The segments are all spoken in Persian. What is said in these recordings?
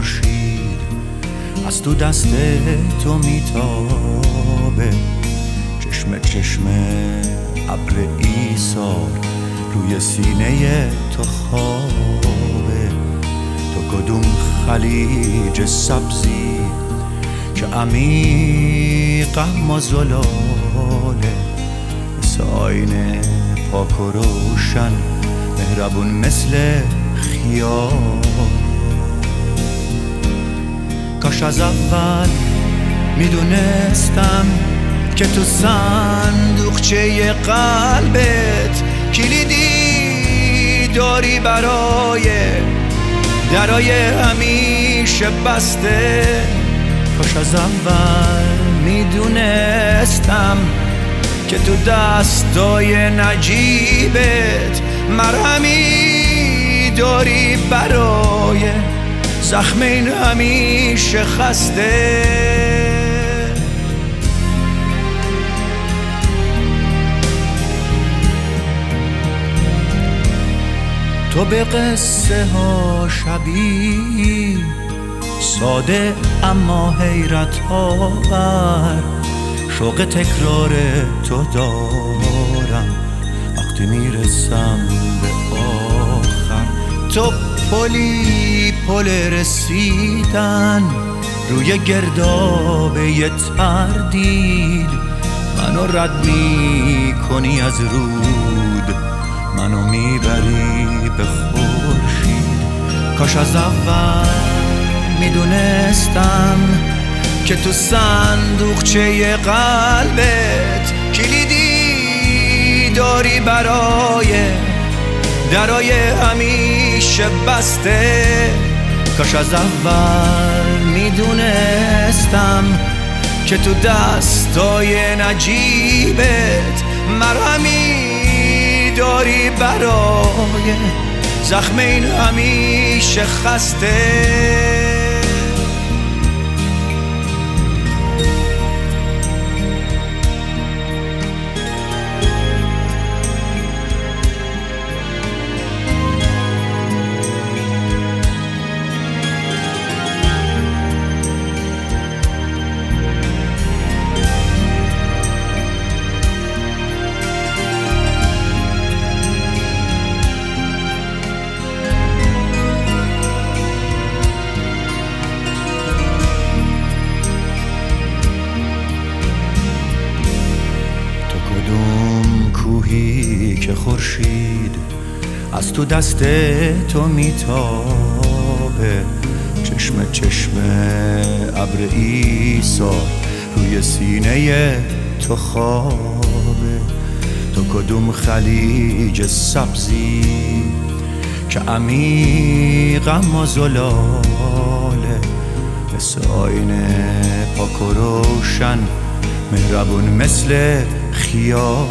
خورشید از تو دست تو میتابه، چشم چشم ابر ایثار روی سینه تو خوابه. تو کدوم خلیج سبزی که عمیق اما زلاله، مثل آینه پاک و روشن مهربون مثل خیال. کاش از اول میدونستم که تو صندوقچه قلبت کلیدی داری برای درای همیشه بسته. کاش از اول میدونستم که تو دستای نجیبت مرهمی داری برای زخم این همیشه خسته. تو به قصه ها شبیه، ساده اما حیرت آور، شوق تکرار تو دارم وقتی میرسم به آخر. تو پل رسیدن روی گردابه تردید، منو رد میکنی از رود، منو میبری به خورشید. کاش از اول میدونستم که تو صندوقچه قلبت کلیدی داری برای درای همیشه بسته. کاش از اول میدونستم که تو دستای نجیبت مرهمی داری برای زخم این همیشه خسته. که خورشید از تو دست تو میتابه، چشم چشم ابر ایثار روی سینه تو خوابه. تو کدوم خلیج سبزی که عمیق اما زلاله، مثل آینه پاک و روشن مهربون مثل خیال.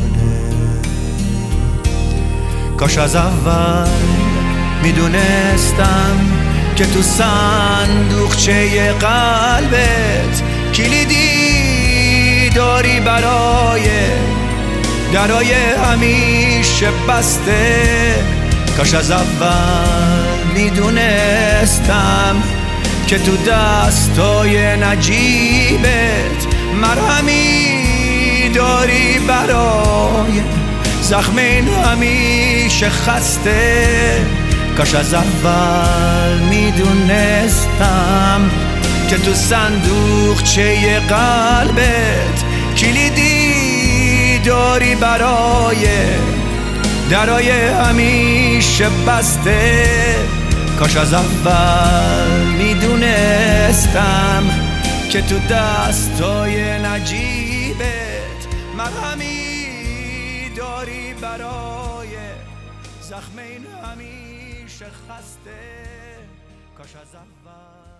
کاش از اول میدونستم که تو صندوقچه قلبت کلیدی داری برای درای همیشه بسته. کاش از اول میدونستم که تو دستای نجیبت مرهمی داری برای زخم این همیشه خسته. کاش از اول میدونستم که تو صندوقچه قلبت کلیدی داری برای درای همیشه بسته. کاش از اول میدونستم که تو دستای نجیبت مرهمی داری برای زخم این همیشه خسته. کاش از اول